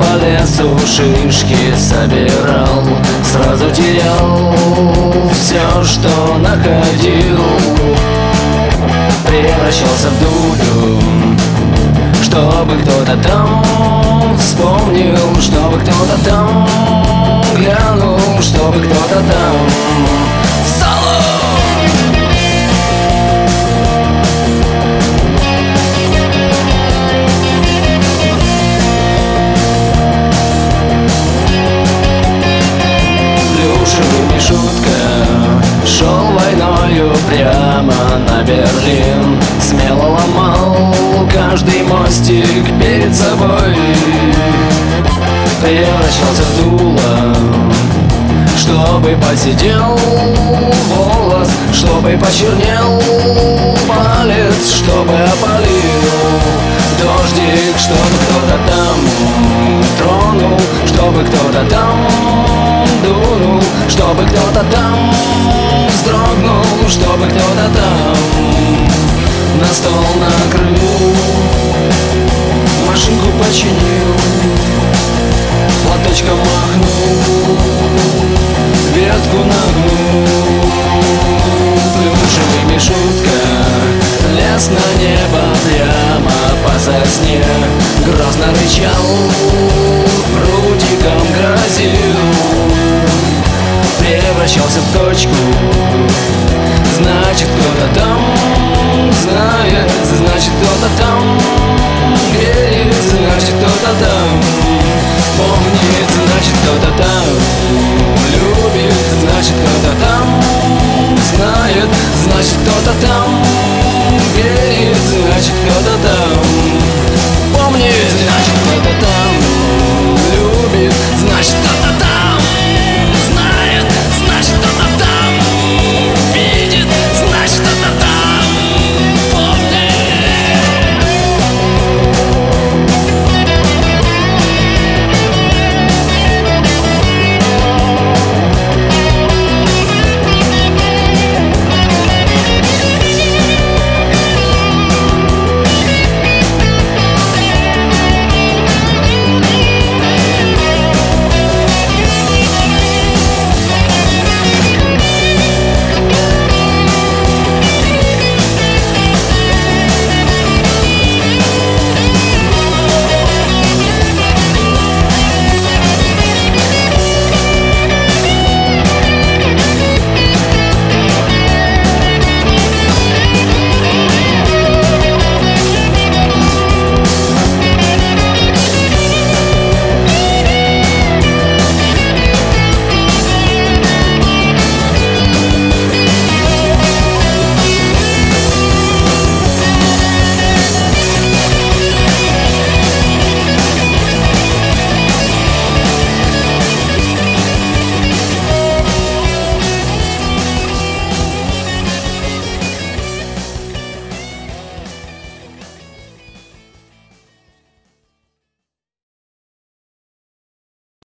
По лесу шишки собирал, сразу терял все, что находил. Превращался в дулю, чтобы кто-то там вспомнил, чтобы кто-то там глянул, чтобы кто-то там соло. Плюшевыми шутка шел войною прямо на Берлин. Смело ломал каждый мостик перед собой. Превращался в дуло, чтобы посидел волос, чтобы почернел палец, чтобы опалил дождик, чтобы кто-то там тронул, чтобы кто-то там дунул, чтобы кто-то там вздрогнул, чтобы кто-то там на стол накрыл, машинку починил, платочком махнул, ветку нагнул. Плюшевыми шутка лез на небо прямо по сосне. Грозно рычал, прутиком грозил. Превращался в точку, значит кто-то там знает, значит кто-то там верит, значит кто-то там